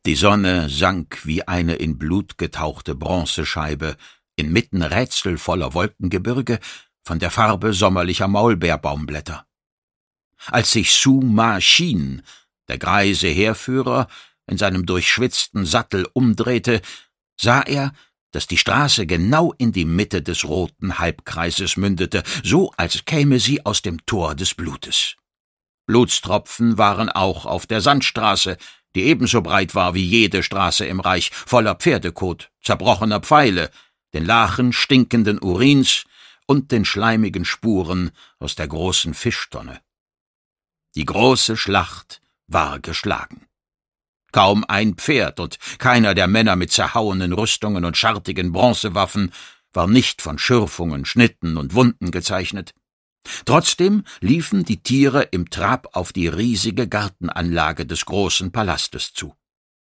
Die Sonne sank wie eine in Blut getauchte Bronzescheibe inmitten rätselvoller Wolkengebirge von der Farbe sommerlicher Maulbeerbaumblätter. Als sich Su-ma Shin, der greise Heerführer, in seinem durchschwitzten Sattel umdrehte, sah er, dass die Straße genau in die Mitte des roten Halbkreises mündete, so als käme sie aus dem Tor des Blutes. Blutstropfen waren auch auf der Sandstraße, die ebenso breit war wie jede Straße im Reich, voller Pferdekot, zerbrochener Pfeile, den Lachen stinkenden Urins und den schleimigen Spuren aus der großen Fischtonne. Die große Schlacht war geschlagen. Kaum ein Pferd und keiner der Männer mit zerhauenen Rüstungen und schartigen Bronzewaffen war nicht von Schürfungen, Schnitten und Wunden gezeichnet. Trotzdem liefen die Tiere im Trab auf die riesige Gartenanlage des großen Palastes zu.